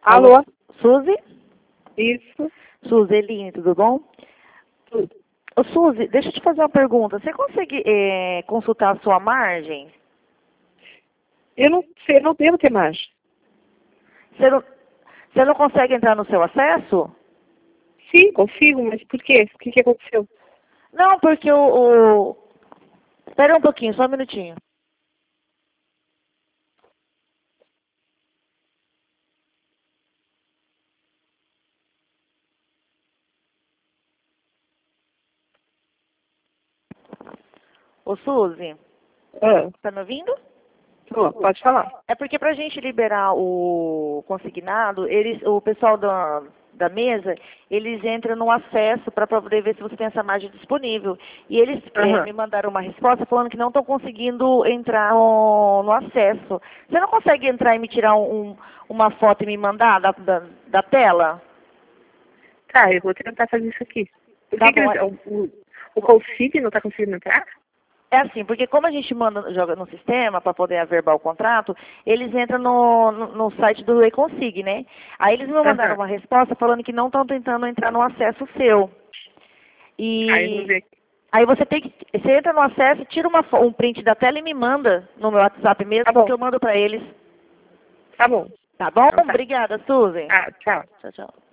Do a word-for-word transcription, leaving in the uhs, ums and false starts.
Alô? Alô? Suzy? Isso. Suzeline, tudo bom? Tudo. Ô, Suzy, deixa eu te fazer uma pergunta. Você consegue é, consultar a sua margem? Eu não sei, eu não devo ter margem. Você não, você não consegue entrar no seu acesso? Sim, consigo, mas por quê? O que, que aconteceu? Não, porque o... o... Espera um pouquinho, só um minutinho. Ô, Suzy, Ah, tá me ouvindo? tô, pode falar. É porque para a gente liberar o consignado, eles, o pessoal da, da mesa, eles entram no acesso para poder ver se você tem essa margem disponível. E eles eh, Aham. me mandaram uma resposta falando que não estão conseguindo entrar no, no acesso. Você não consegue entrar e me tirar um, um- uma foto e me mandar da, da, da tela? Tá, eu vou tentar fazer isso aqui. Por Tá que, que bom. eles, É o, o, o Config não tá conseguindo entrar? é assim, porque como a gente manda, joga no sistema para poder averbar o contrato, eles entram no, no, no site do Reconsig, né? Aí eles me mandaram Aham. uma resposta falando que não estão tentando entrar no acesso seu. Aí eu vou E ver aqui. aí você tem que, você entra no acesso, tira uma, fo- um print da tela e me manda no meu WhatsApp Tá mesmo, que bom, eu mando para eles. tá bom. Tá bom? Então tá. Obrigada, Suzy. Ah, tchau. Tchau, tchau.